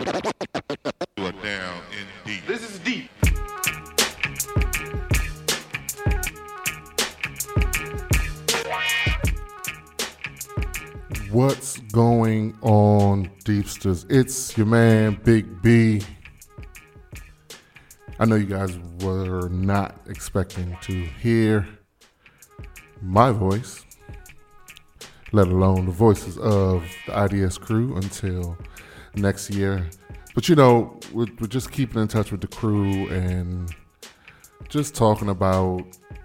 You are down in deep. This is deep. What's going on, Deepsters? It's your man, Big B. I know you guys were not expecting to hear my voice, let alone the voices of the IDS crew until next year. But you know, we're just keeping in touch with the crew and just talking about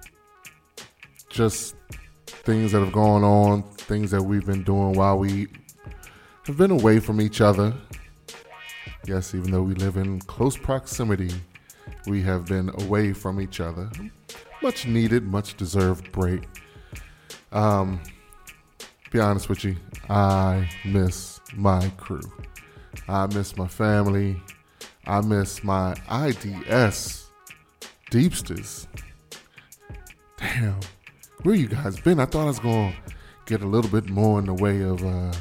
just things that have gone on, things that we've been doing while we have been away from each other. Yes, even though we live in close proximity, we have been away from each other. Much needed, much deserved break. Be honest with you, I miss my crew. I miss my family. I miss my IDS Deepsters. Damn, where you guys been? I thought I was going to get a little bit more in the way of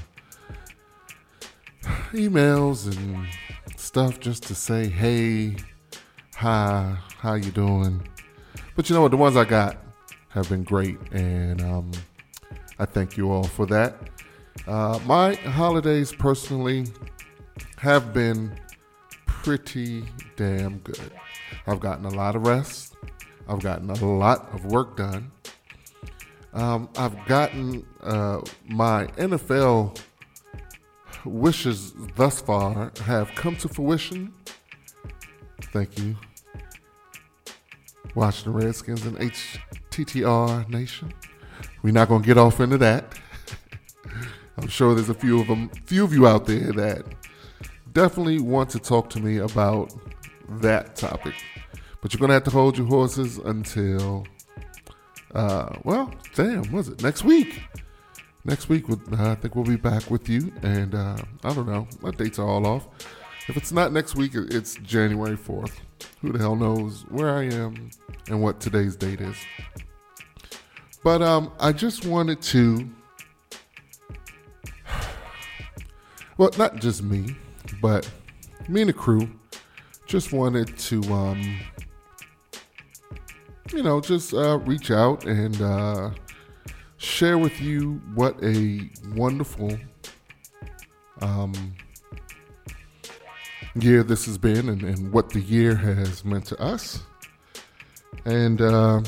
emails and stuff just to say, hey, hi, how you doing? But you know what? The ones I got have been great, and I thank you all for that. My holidays personally have been pretty damn good. I've gotten a lot of rest. I've gotten a lot of work done. I've gotten my NFL wishes thus far have come to fruition. Thank you. Watching the Redskins and HTTR Nation. We're not going to get off into that. I'm sure there's a few of you out there that definitely want to talk to me about that topic. But you're going to have to hold your horses until, was it? Next week. Next week, I think we'll be back with you. And I don't know. My dates are all off. If it's not next week, it's January 4th. Who the hell knows where I am and what today's date is. But I just wanted to, well, not just me, but me and the crew just wanted to, just reach out and share with you what a wonderful year this has been and what the year has meant to us. And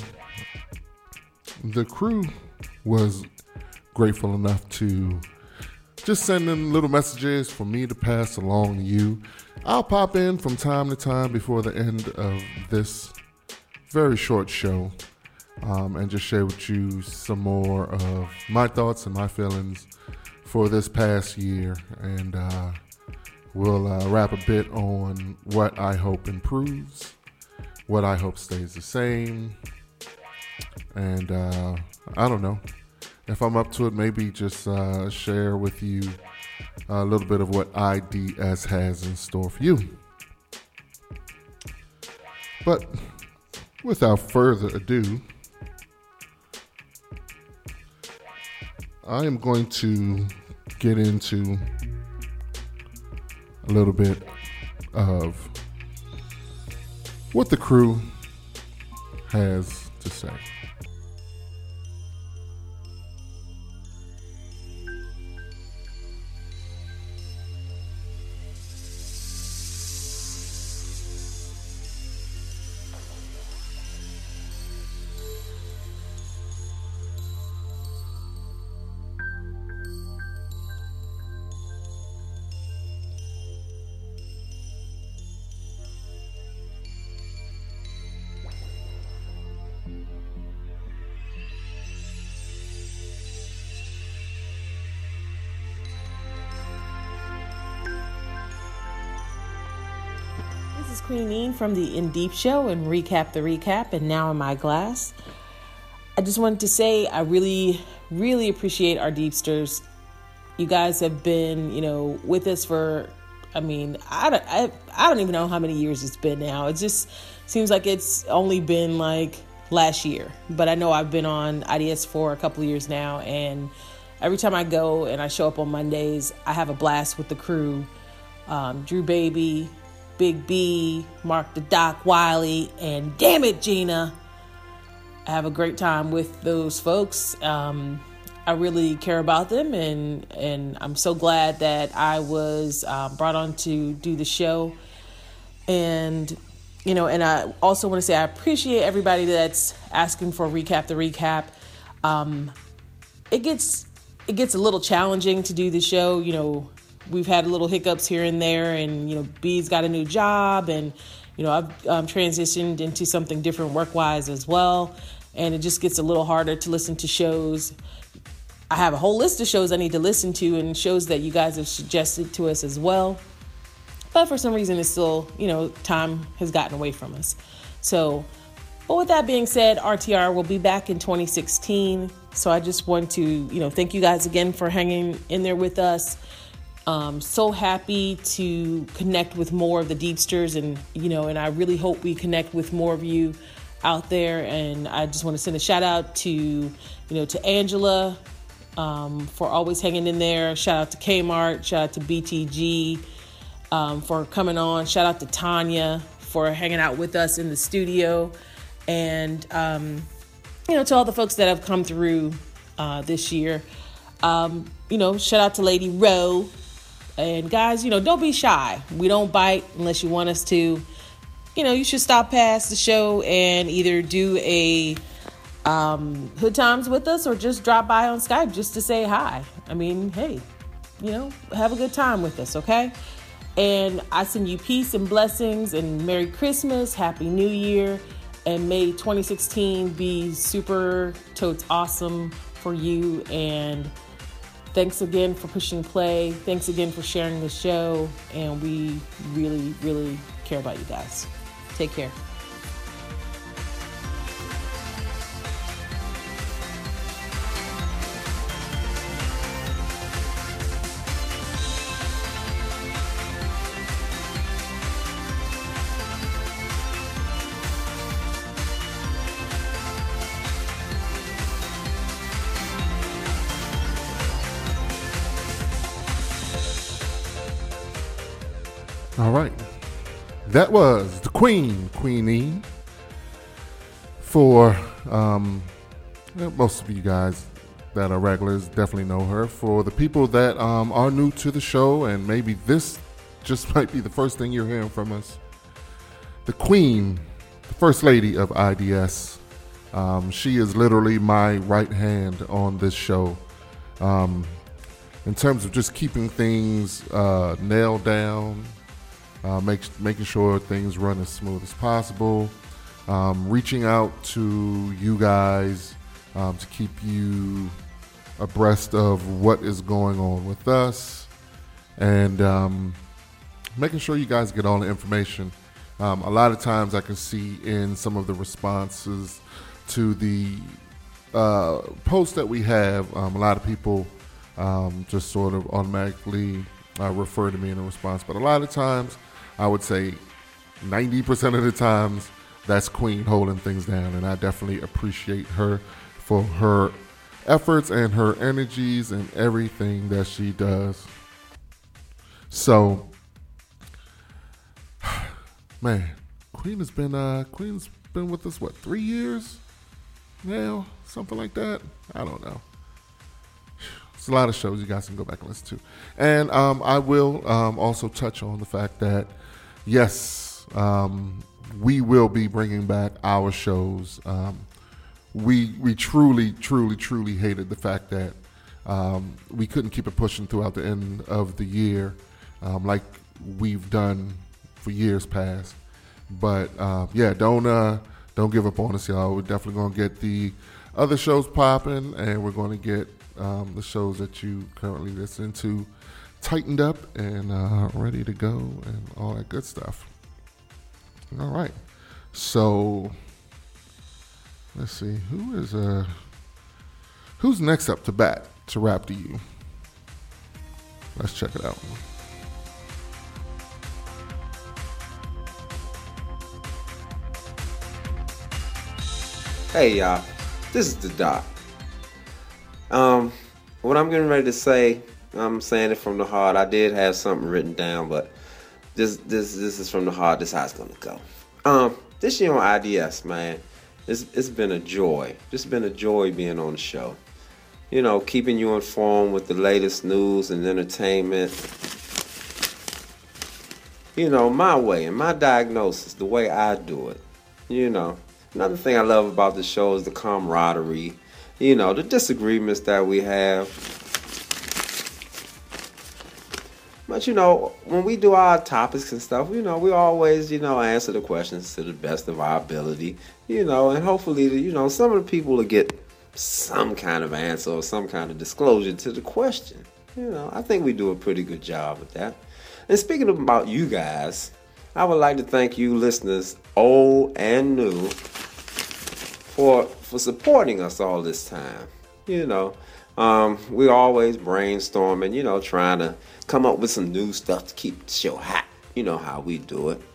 the crew was grateful enough to just send in little messages for me to pass along to you. I'll pop in from time to time before the end of this very short show and just share with you some more of my thoughts and my feelings for this past year. And we'll wrap a bit on what I hope improves, what I hope stays the same. And I don't know. If I'm up to it, maybe just share with you a little bit of what IDS has in store for you. But without further ado, I am going to get into a little bit of what the crew has to say. Queen Ian from the In Deep Show and Recap the Recap and Now in My Glass. I just wanted to say I really, really appreciate our Deepsters. You guys have been, with us for, I don't even know how many years it's been now. It just seems like it's only been like last year. But I know I've been on IDS for a couple of years now, and every time I go and I show up on Mondays, I have a blast with the crew. Drew Baby, Big B, Mark the Doc Wiley, and damn it, Gina. I have a great time with those folks. I really care about them, and I'm so glad that I was brought on to do the show. And, and I also want to say I appreciate everybody that's asking for Recap the Recap. It gets a little challenging to do the show. We've had little hiccups here and there, and, B's got a new job, and, I've transitioned into something different work-wise as well. And it just gets a little harder to listen to shows. I have a whole list of shows I need to listen to and shows that you guys have suggested to us as well. But for some reason, it's still, time has gotten away from us. So, but with that being said, RTR will be back in 2016. So I just want to, thank you guys again for hanging in there with us. So happy to connect with more of the Deepsters, and, and I really hope we connect with more of you out there. And I just want to send a shout out to, to Angela, for always hanging in there. Shout out to Kmart, shout out to BTG, for coming on. Shout out to Tanya for hanging out with us in the studio. And, to all the folks that have come through, this year, shout out to Lady Rowe. And guys, don't be shy. We don't bite unless you want us to. You should stop past the show and either do a Hood Times with us or just drop by on Skype just to say hi. I mean, hey, have a good time with us, okay? And I send you peace and blessings and Merry Christmas, Happy New Year, and may 2016 be super totes awesome for you. And thanks again for pushing play. Thanks again for sharing the show. And we really, really care about you guys. Take care. All right. That was the Queenie. For most of you guys that are regulars definitely know her. For the people that are new to the show, and maybe this just might be the first thing you're hearing from us, the Queen, the First Lady of IDS. She is literally my right hand on this show. In terms of just keeping things nailed down, making sure things run as smooth as possible, reaching out to you guys to keep you abreast of what is going on with us, and making sure you guys get all the information. A lot of times I can see in some of the responses to the posts that we have, a lot of people just sort of automatically refer to me in a response. But a lot of times, I would say 90% of the times, that's Queen holding things down. And I definitely appreciate her for her efforts and her energies and everything that she does. So, man, Queen's been with us, 3 years now? Something like that? I don't know. It's a lot of shows you guys can go back and listen to. And I will also touch on the fact that, yes, we will be bringing back our shows. We truly hated the fact that we couldn't keep it pushing throughout the end of the year like we've done for years past. But yeah, don't give up on us, y'all. We're definitely going to get the other shows popping, and we're going to get the shows that you currently listen to tightened up and ready to go and all that good stuff. All right. So let's see, who's next up to bat to rap to you? Let's check it out. Hey y'all, this is the Doc. What I'm getting ready to say I'm saying it from the heart. I did have something written down, but this is from the heart. This is how it's gonna go. This year on IDS, man, it's been a joy. It's been a joy being on the show. You know, keeping you informed with the latest news and entertainment. You know, my way and my diagnosis, the way I do it. You know, another thing I love about the show is the camaraderie. You know, the disagreements that we have. But, you know, when we do our topics and stuff, you know, we always, you know, answer the questions to the best of our ability, you know, and hopefully, you know, some of the people will get some kind of answer or some kind of disclosure to the question. You know, I think we do a pretty good job with that. And speaking about you guys, I would like to thank you listeners, old and new, for supporting us all this time. You know, we're always brainstorming, you know, trying to come up with some new stuff to keep the show hot. You know how we do it.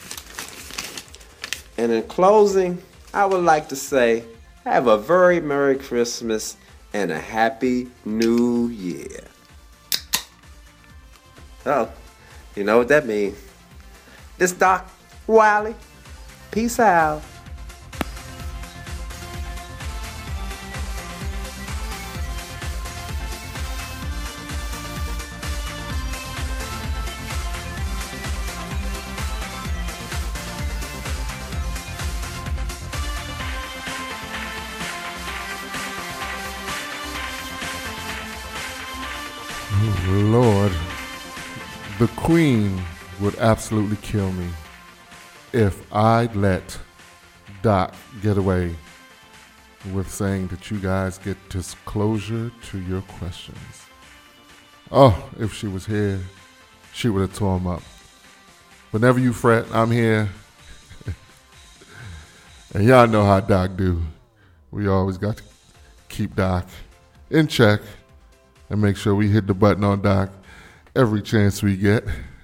And in closing, I would like to say, have a very Merry Christmas and a Happy New Year. Oh, you know what that means. This Doc Wiley. Peace out. Lord, the Queen would absolutely kill me if I'd let Doc get away with saying that you guys get disclosure to your questions. Oh, if she was here, she would have tore him up. But never you fret, I'm here. And y'all know how Doc do. We always got to keep Doc in check and make sure we hit the button on Doc every chance we get.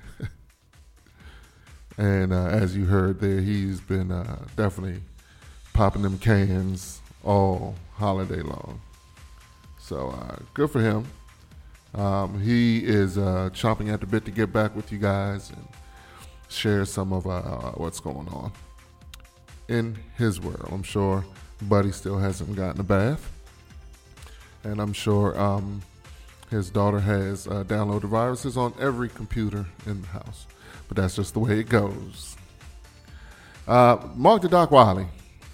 And as you heard there, he's been definitely popping them cans all holiday long. So good for him. He is chomping at the bit to get back with you guys and share some of what's going on in his world. I'm sure Buddy still hasn't gotten a bath. And I'm sure his daughter has downloaded viruses on every computer in the house. But that's just the way it goes. Mark the Doc Wiley.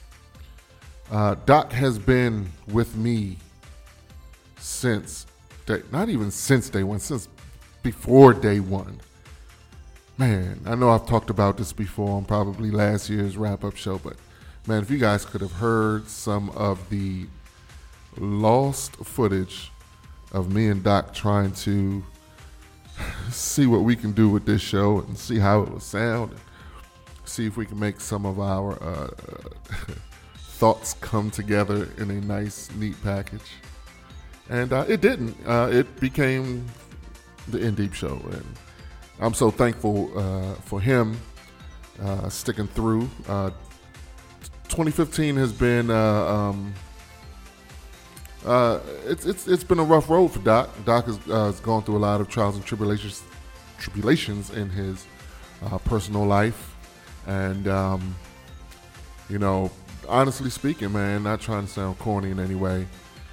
Doc has been with me since, not even since day one, since before day one. Man, I know I've talked about this before on probably last year's wrap-up show, but man, if you guys could have heard some of the lost footage of me and Doc trying to see what we can do with this show and see how it will sound and see if we can make some of our thoughts come together in a nice, neat package. And it didn't. It became the In Deep Show. And I'm so thankful for him sticking through. 2015 has been it's been a rough road for Doc. Doc has gone through a lot of trials and tribulations in his personal life, and you know, honestly speaking, man, not trying to sound corny in any way,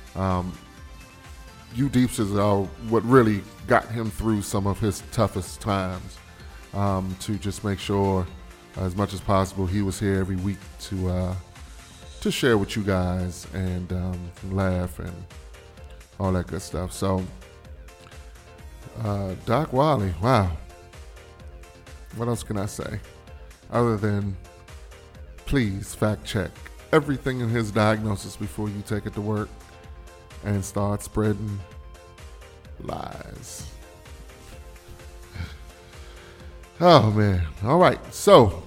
you Deepsters are what really got him through some of his toughest times. To just make sure, as much as possible, he was here every week to share with you guys and laugh and all that good stuff. So, Doc Wiley, wow. What else can I say? Other than, please fact check everything in his diagnosis before you take it to work and start spreading lies. Oh, man. All right. So,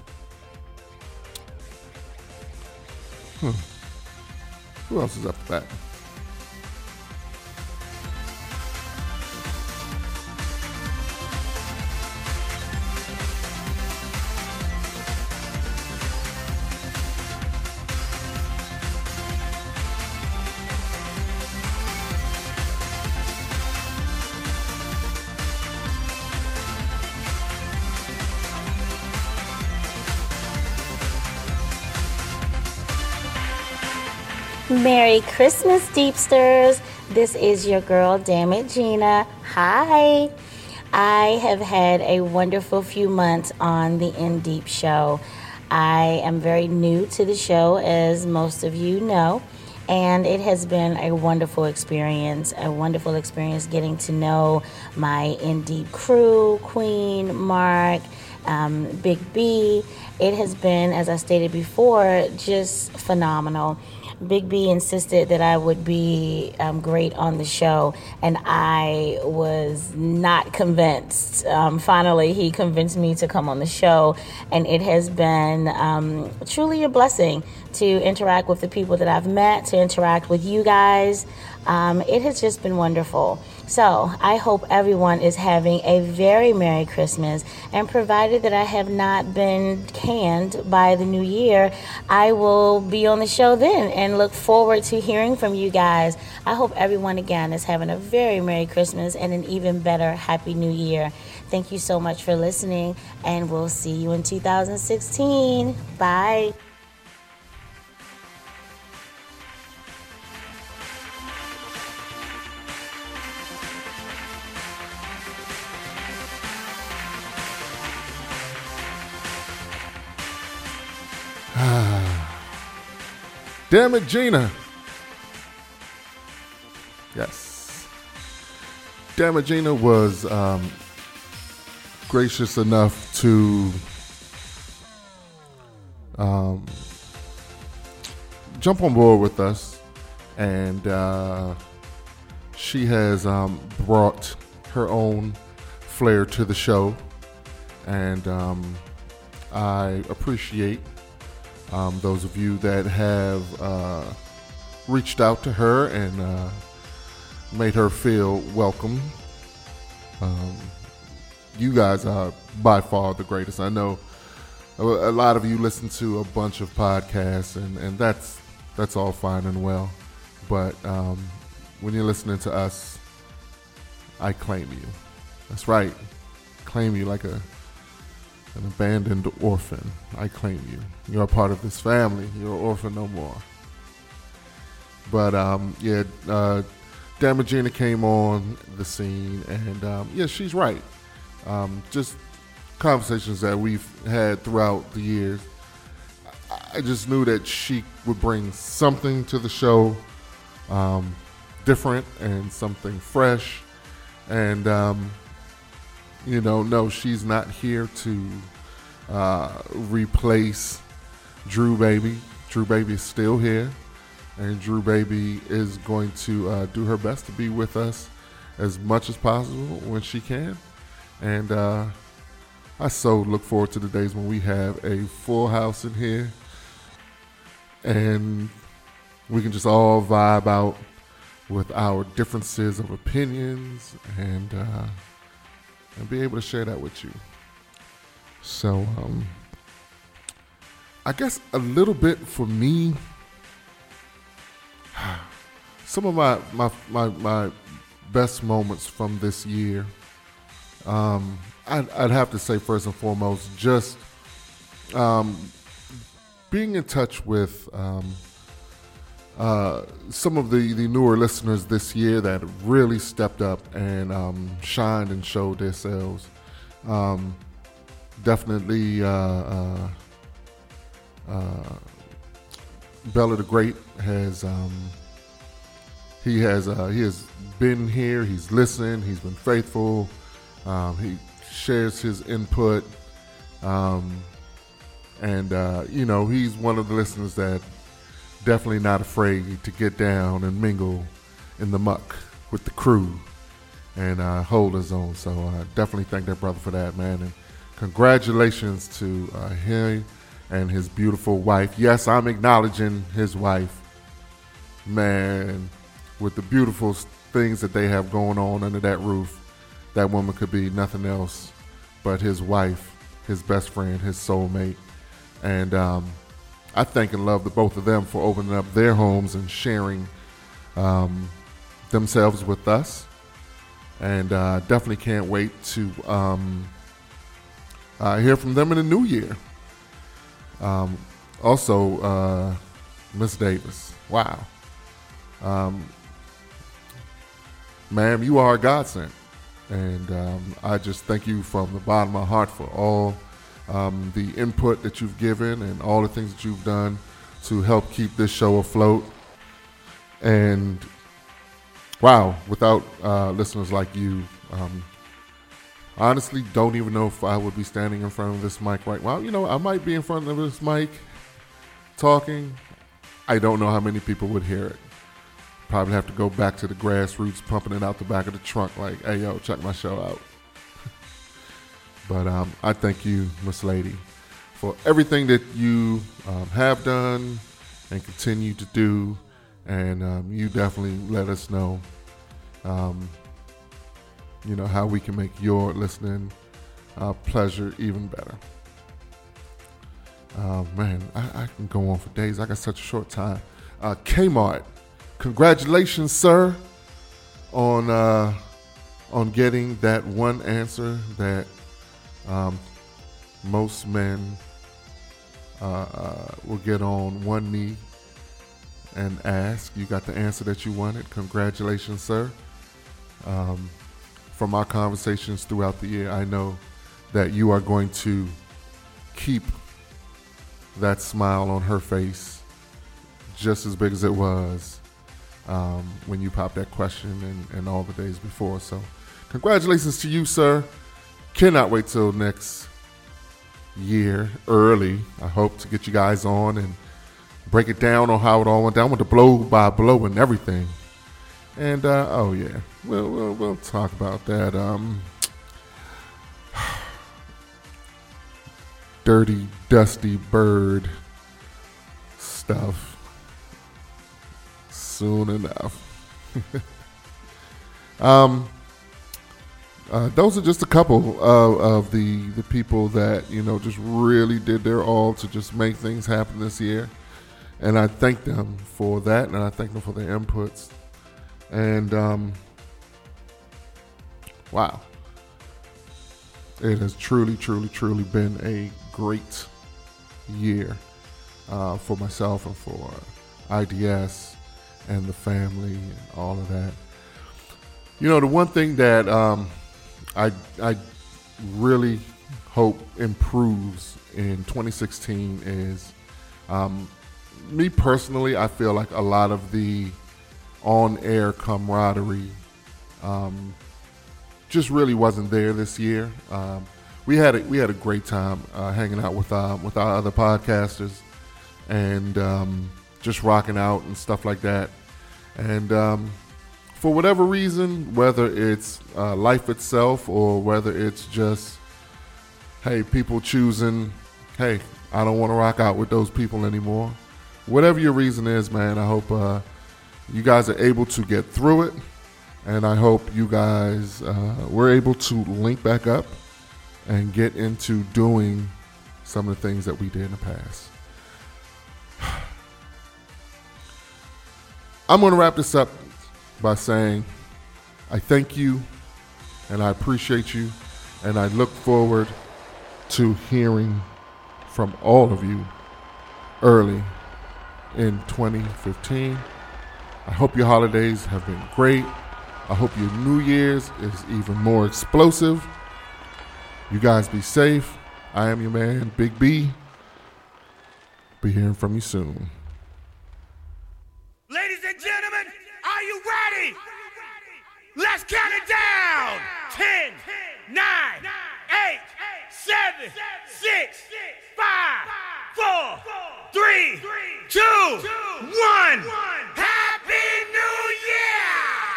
who else is up to that? Merry Christmas, Deepsters. This is your girl, Damn It Gina. Hi. I have had a wonderful few months on the In Deep show. I am very new to the show, as most of you know, and it has been a wonderful experience getting to know my In Deep crew, Queen, Mark, Big B. It has been, as I stated before, just phenomenal. Big B insisted that I would be great on the show, and I was not convinced. Finally, he convinced me to come on the show, and it has been truly a blessing to interact with the people that I've met, to interact with you guys. It has just been wonderful. So I hope everyone is having a very Merry Christmas, and provided that I have not been canned by the new year, I will be on the show then and look forward to hearing from you guys. I hope everyone again is having a very Merry Christmas and an even better Happy New Year. Thank you so much for listening, and we'll see you in 2016. Bye. Damn it, Gina. Yes. Damn it, Gina was gracious enough to jump on board with us, and she has brought her own flair to the show, and I appreciate those of you that have reached out to her and made her feel welcome. You guys are by far the greatest. I know a lot of you listen to a bunch of podcasts, and that's all fine and well. But when you're listening to us, I claim you. That's right. Claim you like an abandoned orphan. I claim you. You're a part of this family. You're an orphan no more. But Damagina came on the scene, and she's right. Just conversations that we've had throughout the years. I just knew that she would bring something to the show, different and something fresh, and no, she's not here to replace Drew Baby. Drew Baby is still here, and Drew Baby is going to do her best to be with us as much as possible when she can. And I so look forward to the days when we have a full house in here and we can just all vibe out with our differences of opinions and be able to share that with you. So I guess a little bit for me, some of my best moments from this year, I'd have to say first and foremost, just being in touch with some of the newer listeners this year that really stepped up and shined and showed themselves. Definitely Bella the Great has he has been here. He's listened. He's been faithful. He shares his input, and he's one of the listeners that definitely not afraid to get down and mingle in the muck with the crew and hold his own. So definitely thank that brother for that, man. And congratulations to him and his beautiful wife. Yes, I'm acknowledging his wife, man, with the beautiful things that they have going on under that roof. That woman could be nothing else but his wife, his best friend, his soulmate. And I thank and love the both of them for opening up their homes and sharing themselves with us. And definitely can't wait to hear from them in the new year. Also, Miss Davis. Wow. Ma'am, you are a godsend. And I just thank you from the bottom of my heart for all the input that you've given and all the things that you've done to help keep this show afloat. And wow, without listeners like you, honestly don't even know if I would be standing in front of this mic right now. You know, I might be in front of this mic talking. I don't know how many people would hear it. Probably have to go back to the grassroots, pumping it out the back of the trunk like, hey, yo, check my show out. But I thank you, Miss Lady, for everything that you have done and continue to do. And you definitely let us know, you know, how we can make your listening pleasure even better. Man, I can go on for days. I got such a short time. Kmart, congratulations, sir, on getting that one answer that most men will get on one knee and ask. You got the answer that you wanted. Congratulations, sir. From our conversations throughout the year, I know that you are going to keep that smile on her face just as big as it was when you popped that question and all the days before. So congratulations to you, sir. Cannot wait till next year early. I hope to get you guys on and break it down on how it all went down with the blow by blow and everything. And oh yeah, we'll talk about that dirty, dusty bird stuff soon enough. Those are just a couple of the people that, you know, just really did their all to just make things happen this year. And I thank them for that, and I thank them for their inputs. And wow. It has truly, truly, truly been a great year for myself and for IDS and the family and all of that. You know, the one thing that I really hope improves in 2016 is me personally. I feel like a lot of the on-air camaraderie just really wasn't there this year. We had a great time hanging out with our other podcasters and just rocking out and stuff like that. And for whatever reason, whether it's life itself or whether it's just, hey, people choosing, hey, I don't want to rock out with those people anymore. Whatever your reason is, man, I hope you guys are able to get through it. And I hope you guys were able to link back up and get into doing some of the things that we did in the past. I'm going to wrap this up by saying I thank you and I appreciate you, and I look forward to hearing from all of you early in 2015. I hope your holidays have been great. I hope your New Year's is even more explosive. You guys be safe. I am your man, Big B. Be hearing from you soon. Ladies and gentlemen, are you ready? Let's count it down. 10, 9, 8, 7, 6, 5, 4, 3, 2, 1. Happy New Year!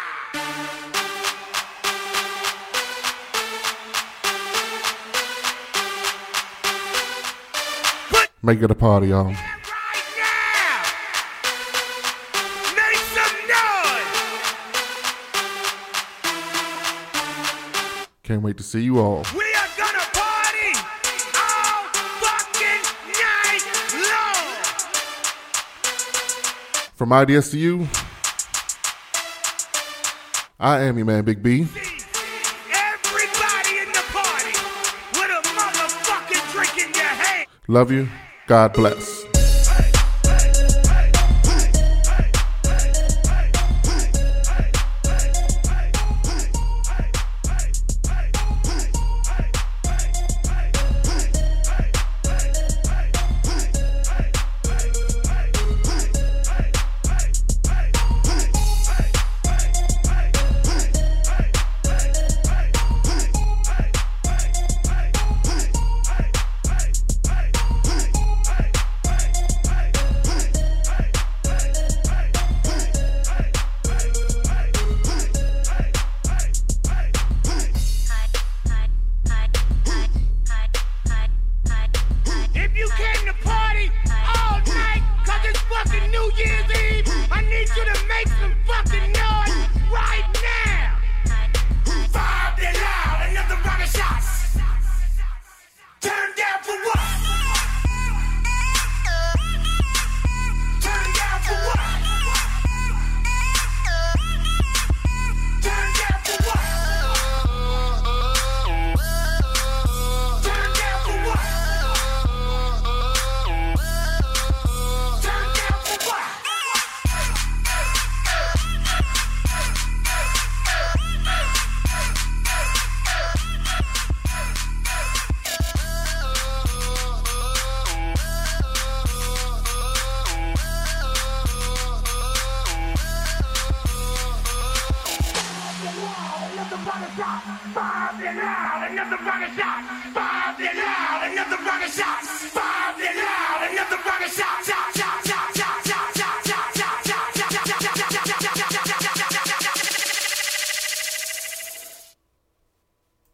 Make it a party, y'all. Right now! Make some noise! Can't wait to see you all. We are gonna party all fucking night long! From IDS to you, I am your man, Big B. Everybody in the party with a motherfucking drink in your hand! Love you. God bless. Hey, hey, hey, hey, hey, hey, hey. loud, another rocket shot. Bombed and loud, another rocket shot.